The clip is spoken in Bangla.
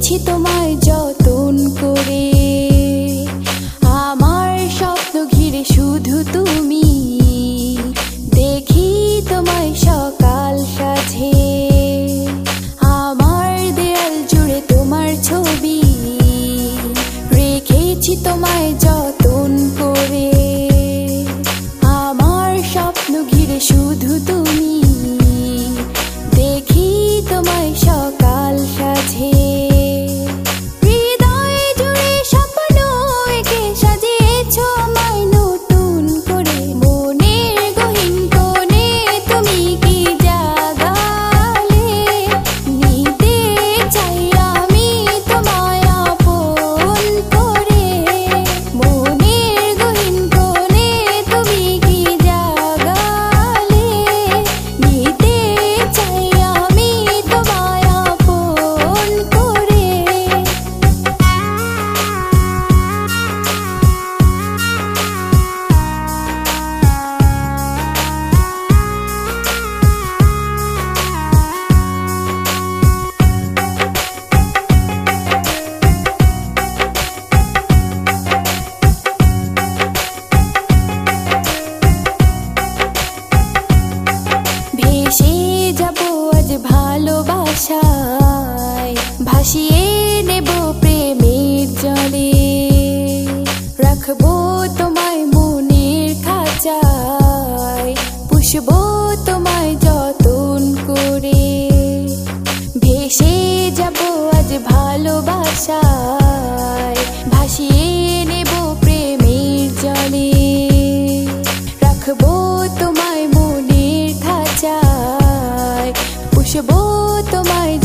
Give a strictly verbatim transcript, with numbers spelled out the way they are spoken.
রেখেছি তোমায় যতন করে, আমার স্বপ্ন ঘিরে শুধু তুমি, দেখি তোমায় সকাল সাজে, আমার দেয়াল জুড়ে তোমার ছবি, রেখেছি তোমায় যতন করে, আমার স্বপ্ন ঘিরে শুধু তুমি, দেখি তোমায় সকাল সাজে। ভালোবাসায় ভাসিয়ে নেব প্রেমের জলে, রাখবো তোমায় মনের খাঁচায়, পুষবো তোমায় যতন করে, ভেসে যাব আজ ভালোবাসায় ভাসিয়ে নেব প্রেমের জলে, রাখবো তোমায় মনের খাঁচায়, পুষবো তোমায়